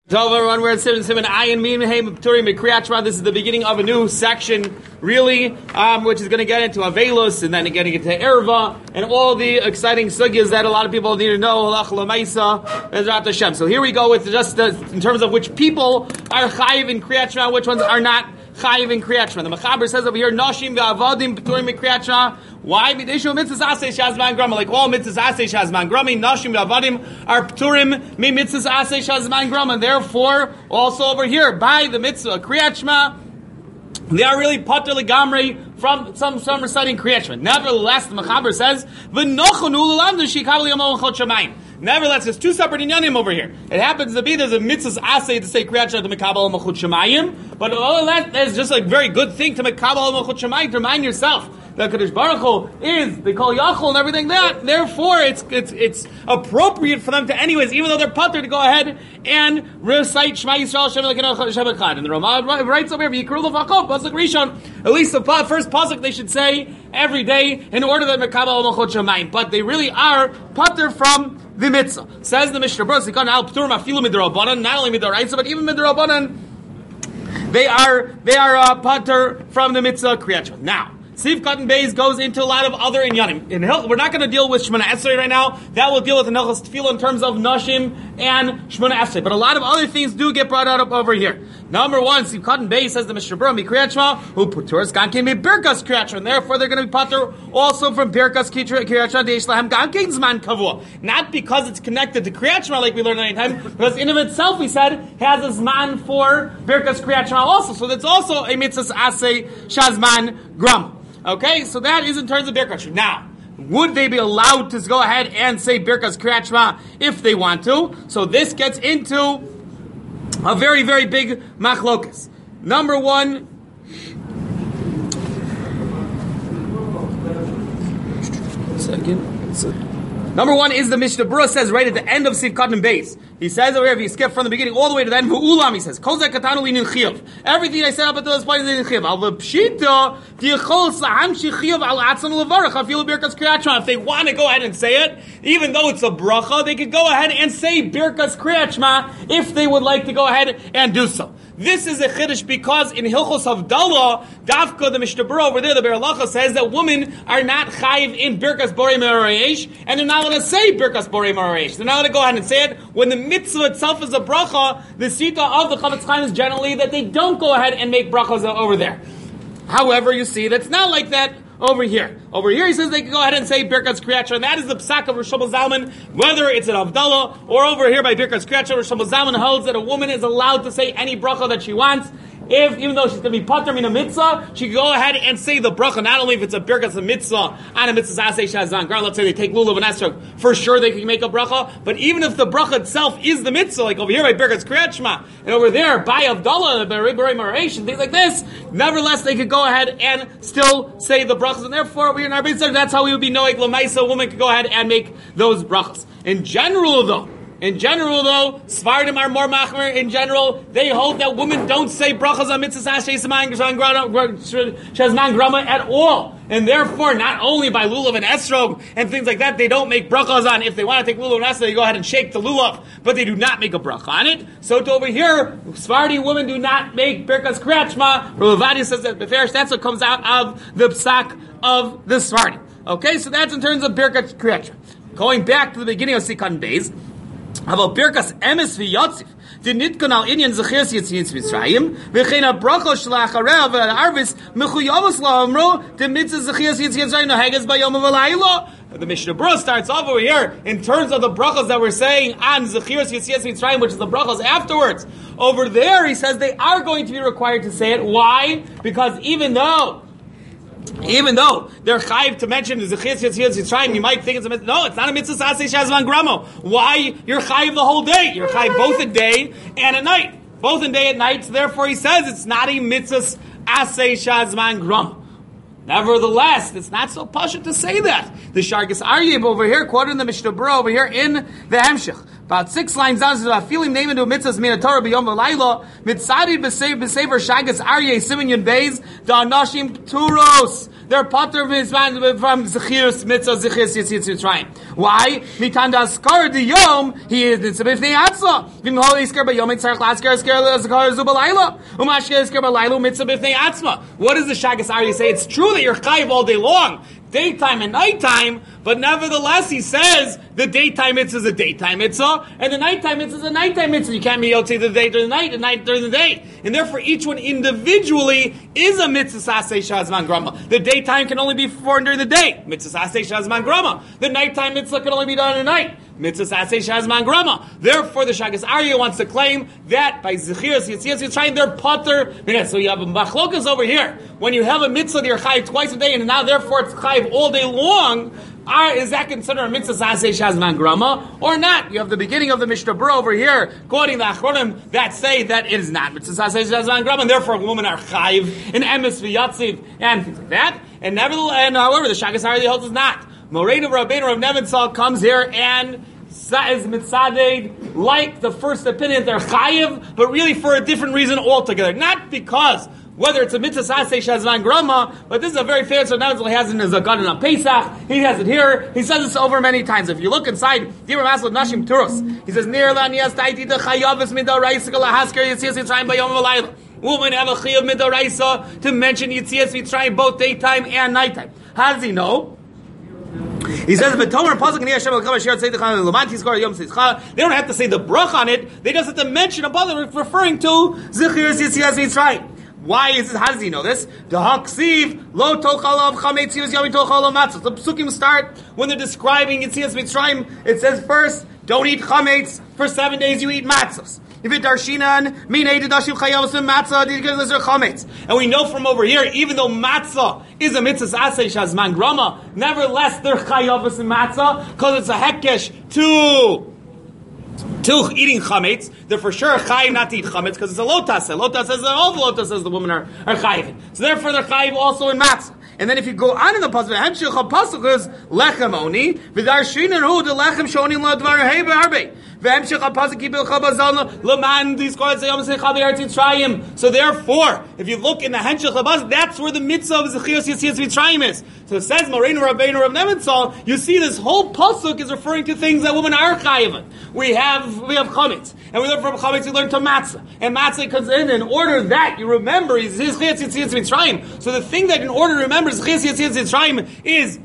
Everyone, we're at Simon Ayin Mim Hey Pturim Kriyat Shema. This is the beginning of a new section, really, which is going to get into Avelus and then getting into Erva and all the exciting sugyas that a lot of people need to know. Halach Lamaisa Bezrat Hashem. So here we go with just in terms of which people are chayiv in Kriyat Shema, which ones are not chayiv in Kriyat Shema. The Mechaber says over here, Noshim ve'avadim Pturim Kriyat Shema. Why? Midishu mitzvahs asay shazman grama. Like all mitzvahs asay shazman grama, Noshim ve'avadim are Pturim mi mitzvahs asay shazman grama. And therefore, also over here, by the mitzvah Kriyat Shema, they are really pater legamri from some reciting Kriyat Shema. Nevertheless, the Mechaber says, V'nochonu l'lamdu shikabel yamol chot shamayim. Nevertheless, there's two separate inyanim over here. It happens to be there's a mitzvah's asay to say Kriyat Shema to Mekabel Malchut Shemayim, but all of that is just a very good thing to Mekabel Malchut Shemayim to remind yourself that Kadosh Baruch Hu is the Kol Yachol and everything that. Therefore, it's appropriate for them to, anyways, even though they're pater, to go ahead and recite Shema Yisrael Shem Elokeinu Shem Echad. And the Ramah writes over here, Yikru L'Vachov Pasuk Rishon. At least the first pasuk they should say every day in order that Mekabel Malchut Shemayim. But they really are pater from the mitzvah. Says the Mishnah Berurah, not only midoraisa, but even midorabanan, they are pater from the mitzvah Kriyat Shema. Now, Siv Cotton Beis goes into a lot of other inyanim. We're not going to deal with Shemona Esrei right now. That will deal with the Hilchos Tefillah in terms of Nashim and Shemona Esrei. But a lot of other things do get brought out up over here. Number one, Siv Cotton Beis says the Mishnah Berurah, Kriyat Shema, who puturas gankein mi Birkas Kriyat Shema, and therefore they're going to be pater also from Birkas Kriyat Shema deish lahem gankein zman kavua. Not because it's connected to Kriyat Shema like we learned anytime, because in of itself we said has a zman for Birkas Kriyat Shema also. So that's also a mitzvah asay shazman gram. Okay, so that is in terms of Birkas Shema. Now, would they be allowed to go ahead and say Birkas Kriyat Shema if they want to? So this gets into a very, very big machlokas. Number one, Number one is the Mishnah Berurah says right at the end of Siv Cotton Beis. He says over here, if you skip from the beginning all the way to the end, V'ulam, he says, Kol zeh katanu li nin chiyav. Everything I said up until this point is in chiyav. Al v'pshita, v'yichol sahamshi chiyav al atzan levarach, afilu birkas Kriyat Shema. If they want to go ahead and say it, even though it's a bracha, they could go ahead and say birkas Kriyat Shema if they would like to go ahead and do so. This is a chiddush because in Hilchos Havdalah, Dafka, the Mishnah Berurah over there, the Be'er Halacha says that women are not chayiv in Birkas Borei Marayesh, and they're not allowed to say Birkas Borei Marayesh. They're not allowed to go ahead and say it. When the mitzvah itself is a bracha, the sita of the Chavetz Chaim is generally that they don't go ahead and make brachas over there. However, you see, that's not like that over here. Over here, he says they can go ahead and say Birkas Kriyat Shema, and that is the psak of Rosh Zalman, whether it's at Havdalah or over here by Birkas Kriyat Shema. Rosh Zalman holds that a woman is allowed to say any bracha that she wants. Even though she's going to be pater min a mitzvah, she can go ahead and say the bracha, not only if it's a birkas a mitzvah, and a mitzvah asay shazan gran, let's say they take lulav and esrog, for sure they can make a bracha, but even if the bracha itself is the mitzvah, like over here by Birkas Kriyat Shema, and over there by Havdalah, by Borei Marayesh, and things like this, nevertheless they could go ahead and still say the brachas, and therefore over here in our Beit Seder, that's how we would be knowing Lamaisa, a woman could go ahead and make those brachas. In general though, Svardim are more machmer. In general, they hold that women don't say brachas on mitzvahs shazman grama at all. And therefore, not only by lulav and esrog and things like that, they don't make brachas on. If they want to take lulav and esrog, they go ahead and shake the lulav, but they do not make a bracha on it. So to over here, Sephardi women do not make Birkas Kriyat Shema. Rav Ovadia says that beferish, that's what comes out of the psak of the Sephardi. Okay, so that's in terms of Birkas Kriyat Shema. Going back to the beginning of Sikan Beis, about Birkas Emes v'Yotzif, the Nitkan al Inyan Zechias Yitzis Mitzrayim, v'chein ha-bracha shlach harev v'arvis mechuyavos la'amro, the Mitzvah Zechias Yitzis Mitzrayim noheges b'yom v'layla. The Mishnah Berurah starts off over here in terms of the brachas that we're saying on Zechias Yitzis Mitzrayim, which is the brachas afterwards. Over there, he says they are going to be required to say it. Why? Because even though they're chayiv to mention the Zechias Yitzis Mitzrayim, you might think it's a no, it's not a mitzvah asay shazman gramo. Why? You're chayiv the whole day. You're chayiv both a day and a night. Both a day and night, so therefore he says it's not a mitzvah asay shazman gramo. Nevertheless, it's not so pashut to say that. The Shargis Aryeh over here, quoted in the Mishnah Berurah over here in the Hemshech. About 6 lines down, it says, "Feeling name into mitzvahs min Torah b'yom v'layla mitzadi b'sever Shargis Aryeh simin yud beis da anashim pturos They're potter from Zechirus Mitzvah, Zechirus Yitzias Mitzrayim. Why? Mitanda Askar the Yom, he is Nitzabifnei Atzla. Vim Holy Iskar Bayom, Tzarech Laskar Askar Azkar Zubalayla. Umashke Iskar Balayla, Mitzabifnei Atzma. What does the Shagas Ari say? It's true that you're chayiv all day long, daytime and nighttime, but nevertheless, he says the daytime mitzvah is a daytime mitzvah, and the nighttime mitzvah is a nighttime mitzvah. You can't be yotze the day during the night, and night during the day. And therefore, each one individually is a mitzvah saseh shazman grama. The daytime can only be performed during the day. Mitzvah saseh shazman grama. The nighttime mitzvah can only be done at night. Mitzvah saseh shazman grama. Therefore, the Shagas Aryeh wants to claim that by Zechirus Yitzias Mitzrayim, they're potter. So you have a machlokas over here. When you have a mitzvah that you're chayiv twice a day, and now therefore it's chayiv all day long, is that considered a mitzvah saseh shazman grama or not? You have the beginning of the Mishnah Berurah over here, quoting the Achronim that say that it is not mitzvah saseh shazman grama, and therefore women are chayiv in emes v'yatziv and things like that. And nevertheless, however, the Shagas Aryeh holds is not. Moreinu Rabbeinu Rav Nebenzahl comes here and is mitzaded like the first opinion, they're chayiv, but really for a different reason altogether. Not because whether it's a mitzvah saseh shazman grama, but this is a very famous one. He has it in his Zagan on Pesach. He has it here. He says this over many times. If you look inside Dibur Masel Nashim Turos, he says Nir la niyas taiti de chayavis midoraisa lahasker yitzias mitzrayim bayom v'layla. Women have a chayav midoraisa to mention yitzias mitzrayim both daytime and nighttime. How does he know? He says, they don't have to say the brach on it. They just have to mention above referring to Zechirus Yitzias Mitzrayim. Why is this? How does he know this? The Haksiv lo tochalav chametz yom tochalav matzah. The psukim start when they're describing Yitzias Mitzrayim. It says first, don't eat chametz for 7 days. You eat matzahs. If it darshinan minei dedashiv chayavos matzah because there's chametz. And we know from over here, even though matzah is a mitzvah saseh shazman grama, nevertheless they're chayavos matzah because it's a hekesh to eating chametz. They're for sure chayiv not to eat chametz because it's a lotas. Lotas says all the lotas says the women are chayiv. So therefore they're chayiv also in matzah. And then if you go on in the pasuk, hemshich pasuk is lechem oni v'darshinan hu the lechem shonim ladvar hey be'arbe. So therefore, if you look in the Henshech Labaz, that's where the mitzvah of Zechirus Yitzias Mitzrayim is. So it says, Moreinu Rabbeinu Rav Nebenzahl, you see this whole pasuk is referring to things that women are chayiv. We have chametz. And we learn from chametz, we learn to matzah. And matzah comes in order that you remember Zechirus Yitzias Mitzrayim. So the thing that in order to remember Zechirus Yitzias Mitzrayim is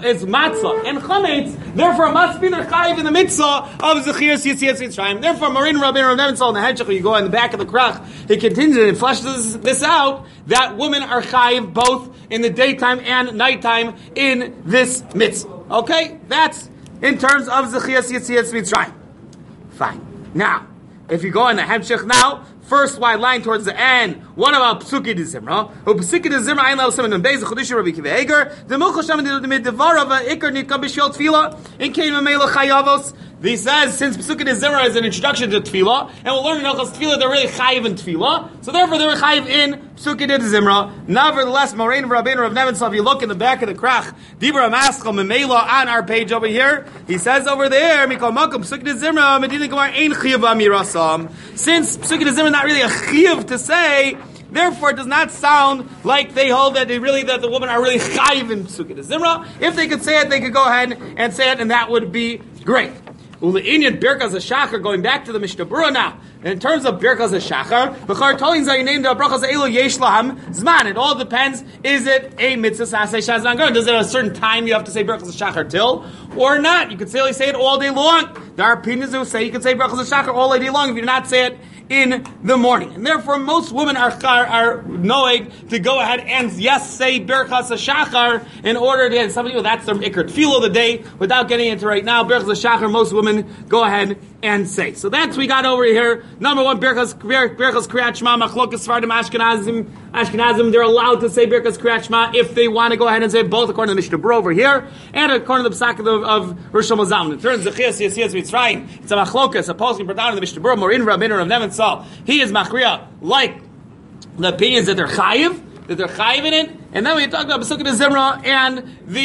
matzah and chametz, therefore must be their chayiv in the mitzvah of Zechirus Yitzias Mitzrayim. Therefore, Moreinu Rabbeinu Rav Nebenzahl in the Henshech, you go in the back of the krach, he continues and flushes this out, that women are chayiv both in the daytime and nighttime in this mitzvah. Okay? That's in terms of Zechirus Yitzias Mitzrayim. Fine. Now, if you go in the Hemshech now, first wide line towards the end. What about Psuki de Zimra? Psuki de Zimra ayin le'osim and Beis Chodishim Rabbi Kiva Eger. The Milchah Shem Midivarav Iker Nitkam B'Shel Tefillah in Kein Mamela Chayavos. He says, since Psuki de Zimra is an introduction to Tefillah, and we'll learn in Hilchos Tefillah they're really chayiv in Tefillah, so therefore they're chayiv in Psuki de Zimra. Nevertheless, Moreinu Rabbeinu Rav Nebenzahl, if you look in the back of the krach, Dibur Amaschal Memela on our page over here, he says over there, Mikol Makom Psuki de Zimra Medina Gemara Ein Chiyav Amirasam. Since Psuki de Zimra is not really a chiyav to say, therefore it does not sound like they hold that the women are really chayiv in Psuki de Zimra. If they could say it, they could go ahead and say it, and that would be great. Ule'inyan Birkas HaShachar, going back to the Mishnah Berurah now. In terms of Birkas HaShachar, B'char Tolin Zayin the Brachas Eilu Yesh Laham Zman. It all depends, is it a mitzvah saseh shazman grama? Does it at a certain time you have to say Birkas HaShachar till? Or not? You could say it all day long. There are opinions who say you can say Birkas HaShachar all day long if you do not say it in the morning. And therefore most women are knowing to go ahead and say Birkas HaShachar in order to, somebody, that's their Iker Tefillah of the day, without getting into right now, Birkas HaShachar most women go ahead and say. So that's we got over here. Number one, Birkas Kriyat Shema, Machlokas Sfardim Ashkenazim, they're allowed to say Birkas Kriyat Shema if they want to go ahead and say it, both according to the Mishnah Berurah over here, and according to the Pesach of Rosh Hashanah. In terms of Zechirus Yitzias Mitzrayim, it's a Machlokas, opposing Pradhan of the Mishnah Berurah, Moreinu Rabbeinu Rav Nebenzahl. He is Machriya, like the opinions that they're chayiv in it, and then we talk about Pesukei de Zimra and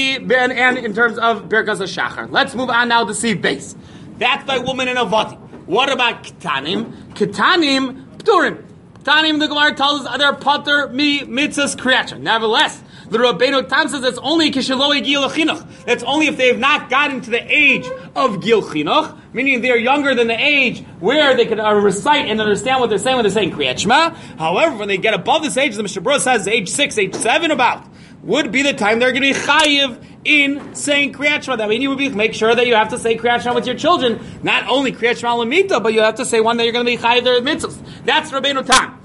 in terms of Birkas HaShachar. Let's move on now to see base. That's by woman and avadim. What about Ketanim? Ketanim, Pturim. Ketanim, the Gemara tells us, they're pater mi mitzvahs kriyat. Nevertheless, The Rabbeinu Tam says that's only kishaloi gil chinuch. That's only if they have not gotten to the age of gil chinuch, meaning they are younger than the age where they can recite and understand what they're saying when they're saying Kriyat Shema. However, when they get above this age, the Mishnah Berurah says age 6, age 7 about, would be the time they're going to be chayiv in saying Kriyat Shema. That means you would make sure that you have to say Kriyat Shema with your children. Not only Kriyat Shema Lamita, but you have to say one that you're going to be chayiv their mitzvahs. That's Rabbeinu Tam.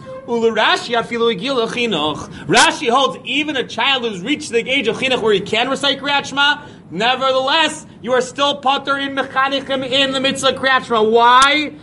Rashi holds even a child who's reached the age of chinuch where he can recite Kriyat Shema, nevertheless, you are still potter in mechanichim in the mitzvah Kriyat Shema. Why?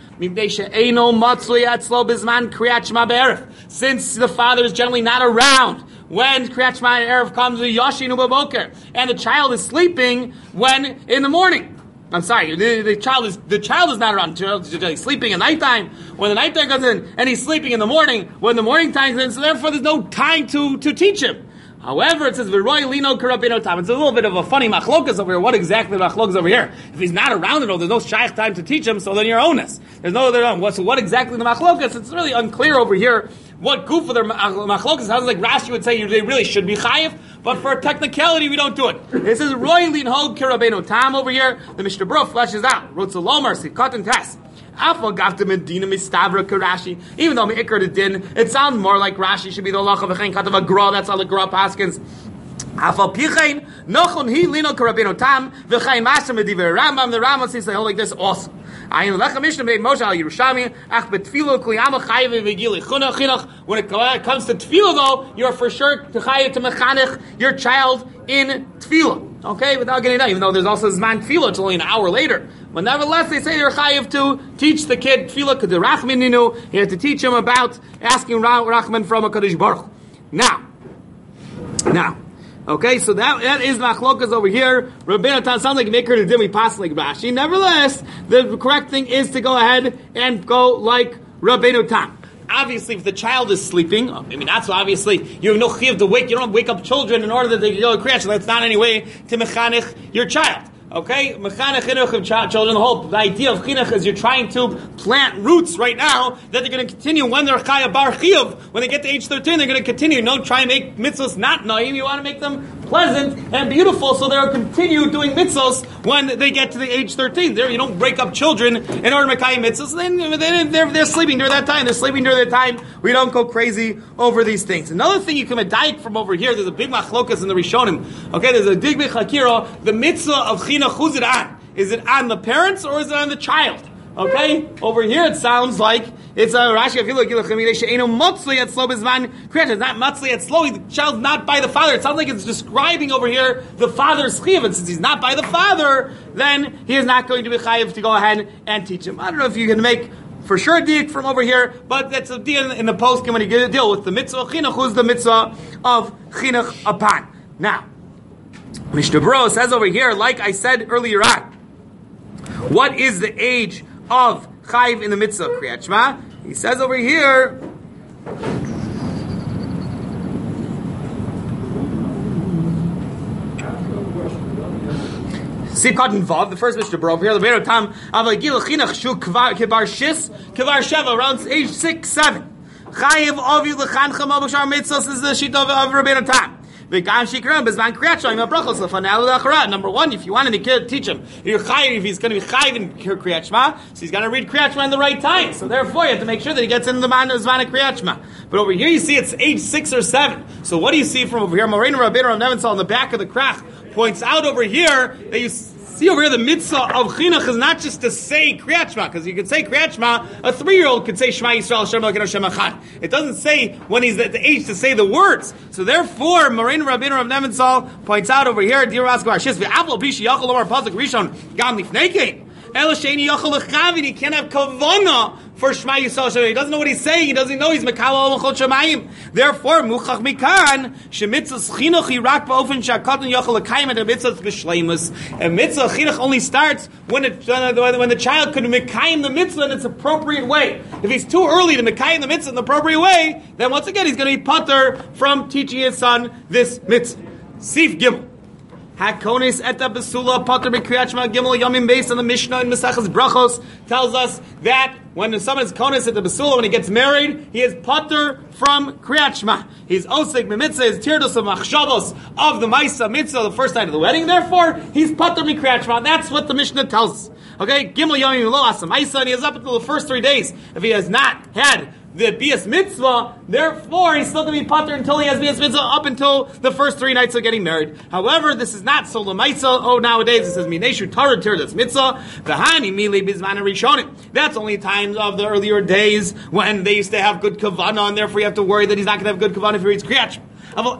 Since the father is generally not around when Kriyat Shema and Erev comes, and the child is sleeping when in the morning. I'm sorry, the child is not around. The child is sleeping at nighttime. When the nighttime comes in, and he's sleeping in the morning, when the morning time comes in, so therefore there's no time to teach him. However, it says V'roi lino karabino tam. It's a little bit of a funny machlokas over here. What exactly the machlokas over here? If he's not around at all, there's no shaykh time to teach him, so then you're onus. There's no other. So what exactly the machlokas? It's really unclear over here. What goof of their machlokas? Sounds like Rashi would say they really should be chayiv, but for technicality we don't do it. It says Roi lino karabino tam over here. The Mishnah Berurah fleshes out. Rotzalomar sikot and test. Even though Me'ikr the din, it sounds more like Rashi should be the halacha v'chein katav agra. That's how the Gra paskins. Afal pichein nochon hi lino karabino tam v'chein master mediver Rambam. The Rambam says they hold like this also. Ayin lecha mishnah made Moshe al Yerushalmi ach betfilo kliyama chayiv v'gili chinuch. When it comes to tefillah, though, you're for sure to chayiv to mechanech your child in tefillah. Okay, without getting that, even though there's also zman tefillah, it's only an hour later. But nevertheless, they say you're chayiv to teach the kid tefillah k'derachmininu. You have to teach him about asking rachman from a Kadosh Baruch. Now, okay, so that is machlokas over here. Rabbeinu Tam sounds like Me'ikr the din, we pass like Rashi. Nevertheless, the correct thing is to go ahead and go like Rabbeinu Tam. Obviously, if the child is sleeping, that's obviously you have no chiyuv to wake. You don't wake up children in order that they go to Kriyat Shema. That's not any way to mechanech your child. Okay, mechanech chinuch of children. The idea of chinuch is you're trying to plant roots right now that they're going to continue when they're chaya bar chiyuv. When they get to age 13, they're going to continue. Don't try and make mitzvahs not naim. You want to make them pleasant and beautiful, so they'll continue doing mitzvahs when they get to the age 13. There, you don't break up children in order to make mitzvahs. They're sleeping during that time. They're sleeping during that time. We don't go crazy over these things. Another thing you can medayik from over here. There's a big machlokas in the Rishonim. Okay, there's a big chakira. The mitzvah of chinuch. Who's it on? Is it on the parents or is it on the child? Okay, over here it sounds like it's a Rashi. It's not matzli at slow. The child's not by the father. It sounds like it's describing over here the father's chiyuv. And since he's not by the father, then he is not going to be chayiv to go ahead and teach him. I don't know if you can make for sure dik from over here, but that's a deal in the post when you get a deal with the mitzvah of chinuch. Who's the mitzvah of chinuch upon? Now, Mishnah Berurah says over here, like I said earlier on, what is the age of chayiv in the mitzvah of Kriyat Shema? He says over here, Sikot involved. The first Mishnah Berurah over here, the Rabbeinu Tam avagil chinuch shu kvar shis kvar sheva, around age 6, 7. Chayiv avi lechancham abashar mitzvahs is the shita of Rabbeinu Tam. Number one, if you wanted to teach him, you're chayiv, if he's going to be chayiv in Kriyat Shema, so he's got to read Kriyat Shema in the right time. So therefore, you have to make sure that he gets in the Zman of Kriyat Shema. But over here, you see it's age 6 or 7. So what do you see from over here? Moreinu Rabbeinu Rav Nebenzahl in the back of the krach points out over here that you see over here the mitzvah of chinuch is not just to say Kriyat Shema, because you could say Kriyat Shema, a 3-year-old could say Shema Yisrael Hashem Elokeinu Hashem Echad. It doesn't say when he's at the age to say the words. So therefore, Moreinu Rabbeinu Rav Nebenzahl points out over here, Dir Raskar Shis ve'Avol Bishi Yachol Lomar Pasuk Rishon Gam Lifnei Ela Sheini Yachol Lechavin. He can't have kavana for Shema Yisrael Hashem. He doesn't know what he's saying. He doesn't know he's Mekal Al Chol Shemayim. Therefore, Muchach Mikan Shemitzvah Chinuch Yirak Ba'ofen Shakatan Yachol Lekayim and Mitzvah B'Shleimus. And Mitzvah Chinuch only starts when the child could Mekayim the Mitzvah in its appropriate way. If he's too early to Mekayim the Mitzvah in the appropriate way, then once again he's going to be patur from teaching his son this Mitzvah. Sif Gimel. Hakonis et besula pater b'kriyat shema gimel yamim based on the Mishnah in Mesachas Brachos tells us that when someone is konis at the besula, when he gets married, he is pater from kriyat shema. He's osik b'mitzvah, his tirdos of machshavos of the Maisa mitzvah, the first night of the wedding. Therefore, he's pater b'kriyat shema. That's what the Mishnah tells us. Okay, gimel yamim lo asa Maisa, and he is up until the first 3 days. If he has not had the bias mitzvah, therefore he's still going to be pater until he has bias mitzvah up until the first 3 nights of getting married. However, this is not so lemaisa. Oh, nowadays it says mineshu tarid tirdas mitzvah v'hani mili bizman rishonim. That's only times of the earlier days when they used to have good kavanah, and therefore you have to worry that he's not going to have good kavanah if he reads kriyat shema.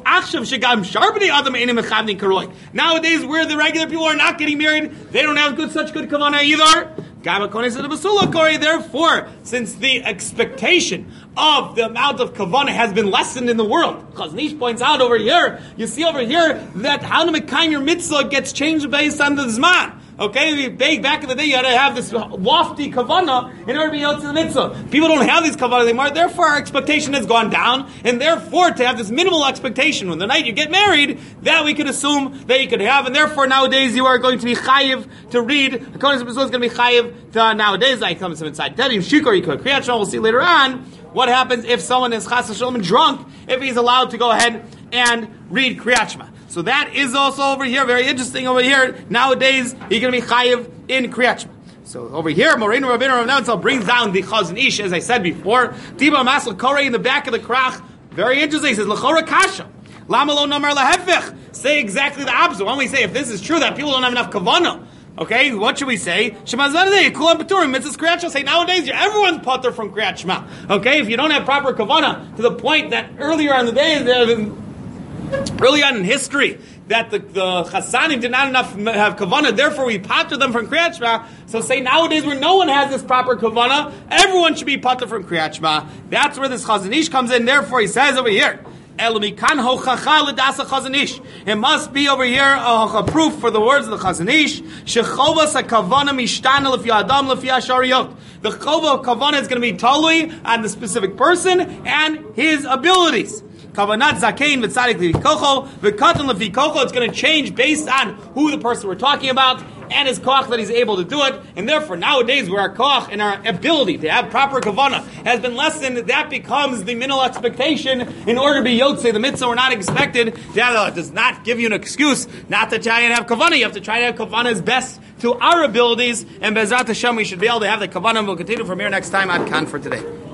Nowadays, where the regular people are not getting married, they don't have such good kavanah either. Therefore, since the expectation of the amount of kavanah has been lessened in the world, because Nish points out over here, you see over here that how to make your mitzvah gets changed based on the zman. Okay, back in the day, you had to have this lofty kavanah in order to be able to the mitzvah. People don't have these kavanah anymore, therefore our expectation has gone down, and therefore to have this minimal expectation when the night you get married, that we could assume that you could have, and therefore nowadays you are going to be chayiv to read. The Kohen is going to be chayiv to nowadays, like comes inside Tedim, Shikor, Yikor, Kriyat Shema. We'll see later on what happens if someone is chas v'shalom drunk, if he's allowed to go ahead and read Kriyat Shema. So that is also over here, very interesting over here. Nowadays, you're going to be chayiv in Kriyat Shema. So over here, Moreinu Rabbeinu Rav Navatzal brings down the Chazon Ish, as I said before. Tiba Masel Korei in the back of the Krach. Very interesting. He says, L'chora kasha. Lama lo namar lahefech. Say exactly the opposite. When we say, if this is true, that people don't have enough kavanah, okay, what should we say? Shema Zanadei, Kulam B'turim, Mitzvahs Kriyat Shema. Say, nowadays, everyone's pater from Kriyat Shema. Okay, if you don't have proper kavanah, to the point that earlier on the days, early on in history, that the Chassanim did not have kavanah, therefore we pater them from Kriyat Shema. So say nowadays where no one has this proper kavanah, everyone should be pater from Kriyat Shema. That's where this Chazon Ish comes in. Therefore he says over here, it must be over here a proof for the words of the Chazon Ish. The chova of kavanah is going to be totally on the specific person and his abilities. Kavanat zakein v'tzadik lefikocho v'katan lefikocho. It's going to change based on who the person we're talking about and his koach that he's able to do it. And therefore, nowadays, where our koach and our ability to have proper kavanah has been lessened, that becomes the minimal expectation in order to be yotzei the mitzvah. We're not expected. That does not give you an excuse not to try and have kavanah. You have to try to have kavanah as best to our abilities. And Be'ezrat Hashem, we should be able to have the kavanah. We'll continue from here next time. Ad Kan for today.